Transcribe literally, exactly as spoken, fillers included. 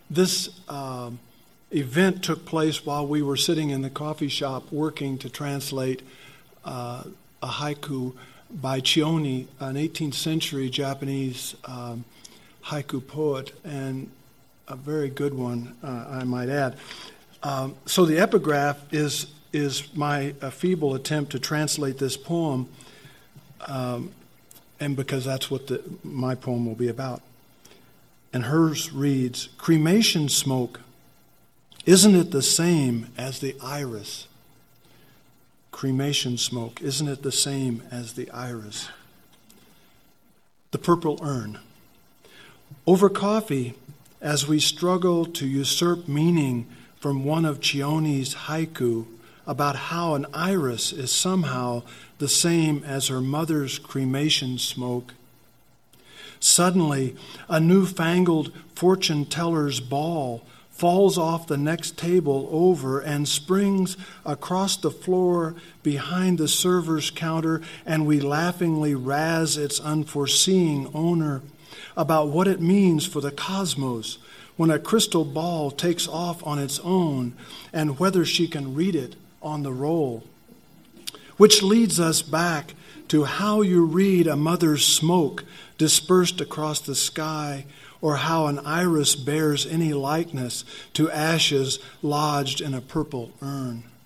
This uh, event took place while we were sitting in the coffee shop working to translate uh, a haiku by Chione, an eighteenth century Japanese um, haiku poet, and a very good one, uh, I might add. Um, so the epigraph is is my uh, feeble attempt to translate this poem, um, and because that's what the, my poem will be about. And hers reads, "Cremation smoke, isn't it the same as the iris? Cremation smoke, isn't it the same as the iris?" The purple urn. Over coffee, as we struggle to usurp meaning from one of Chione's haiku about how an iris is somehow the same as her mother's cremation smoke, suddenly a newfangled fortune teller's ball falls off the next table over and springs across the floor behind the server's counter, and we laughingly razz its unforeseeing owner about what it means for the cosmos when a crystal ball takes off on its own and whether she can read it on the roll. Which leads us back to how you read a mother's smoke dispersed across the sky, or how an iris bears any likeness to ashes lodged in a purple urn.